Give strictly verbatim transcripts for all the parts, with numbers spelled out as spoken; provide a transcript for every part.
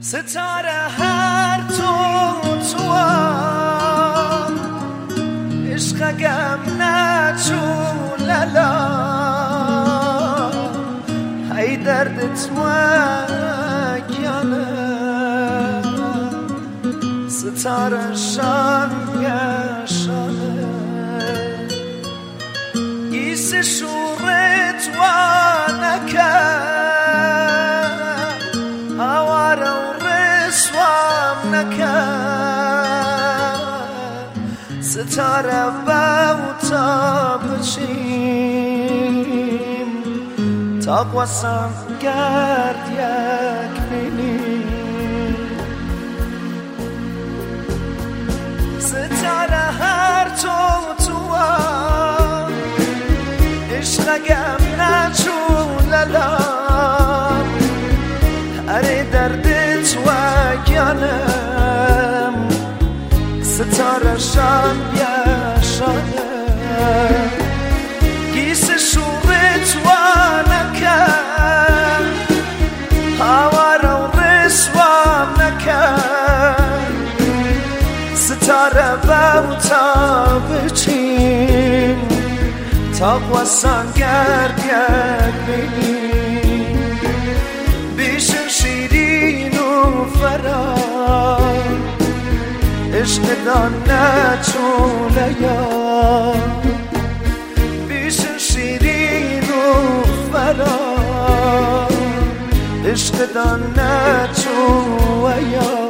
ستاره هر تو تو عشقم نچوللا های دردت وگیانه ستاره شان گشانه گیس شورت و نکن هواره و رسوام نکن ستاره بوتا بچیم تا قواسم گرد یک بینیم ستاره هر تو تو عشقم نچوللا اره دردت وگیانم ستاره شان بیاشانه گیس شورت و نکن هواره و رسوام نکن ستاره بوتا بچین تا قواسم گرد یک بینیم بیشن شیرین و فرار عشق دان نچونه یا بیشن شیرین و فرار عشق دان نچونه یا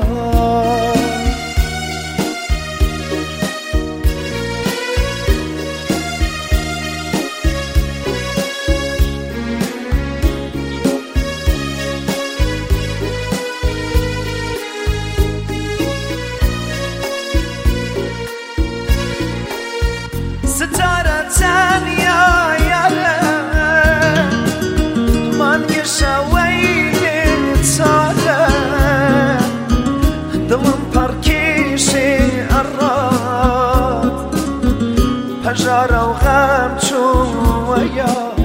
ستاره تنیا یاره من گشوی تاره دلم پرکیشی اراد پجاره و غم چویا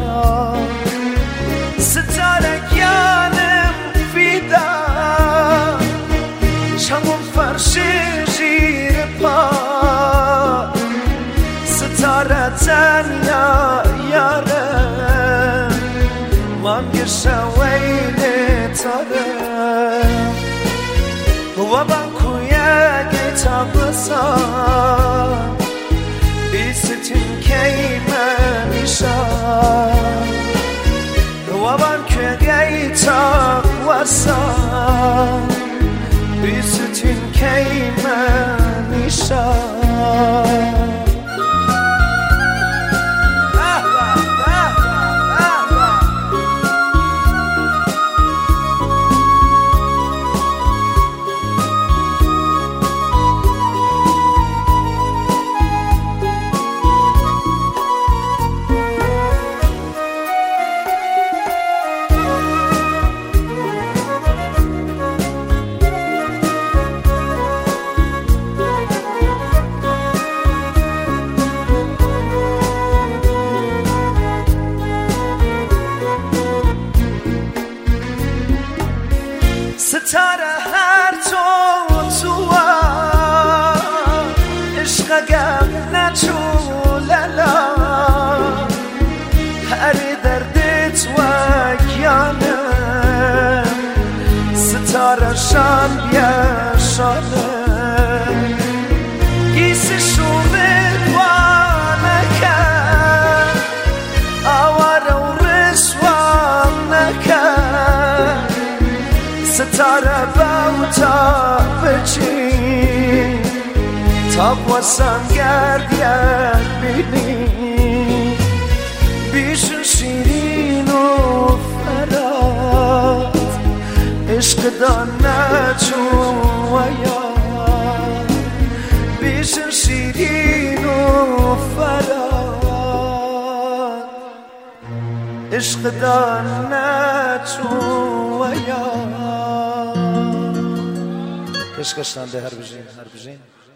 ستاره گیانم فیدا چمون فرشی زیر پا ستاره تنیا یاره من گشوی تاره و من کویه گیتا بسا بیستین که منیشا و من که گیتا بسا بیستین که منیشا ستاره هر تو تو عشقم نچوللا هر دردت وگیانم ستاره شان بیاشانه گیس شورت و نکن هواره و رسوام نکن ستاره بوتا بچین تا قواسم گرد یک بینیم بیشن شیرین و فراد عشق دان نچویا بیشن شیرین و فراد عشق دان نچویا عشقشتن ده هر بجین هر بجین